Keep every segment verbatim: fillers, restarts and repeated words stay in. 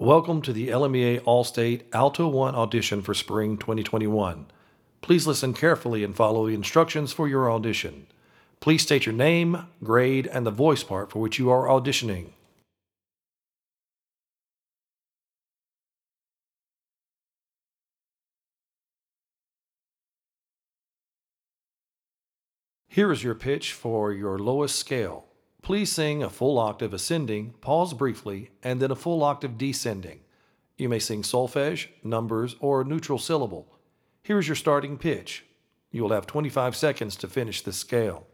Welcome to the L M E A All-State Alto one audition for Spring twenty twenty-one. Please listen carefully and follow the instructions for your audition. Please state your name, grade, and the voice part for which you are auditioning. Here is your pitch for your lowest scale. Please sing a full octave ascending, pause briefly, and then a full octave descending. You may sing solfege, numbers, or neutral syllable. Here is your starting pitch. You will have twenty-five seconds to finish this scale.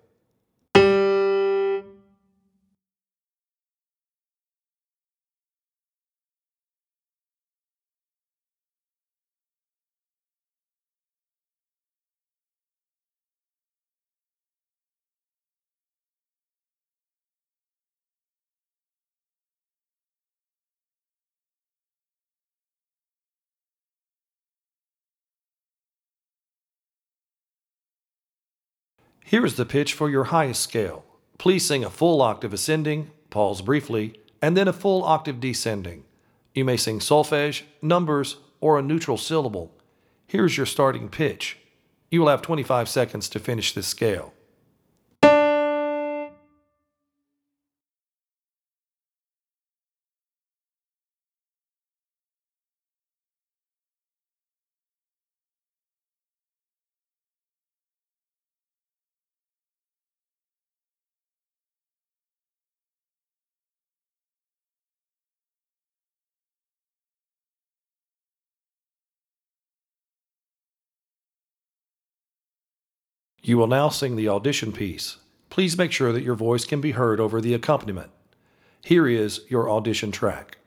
Here is the pitch for your highest scale. Please sing a full octave ascending, pause briefly, and then a full octave descending. You may sing solfege, numbers, or a neutral syllable. Here is your starting pitch. You will have twenty-five seconds to finish this scale. You will now sing the audition piece. Please make sure that your voice can be heard over the accompaniment. Here is your audition track.